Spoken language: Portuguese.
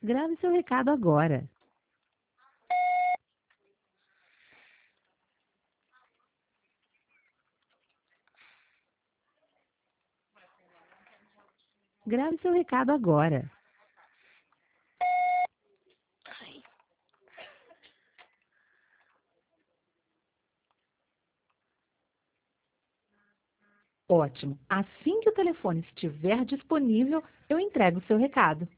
Grave seu recado agora. Grave seu recado agora. Ótimo. Assim que o telefone estiver disponível, eu entrego o seu recado.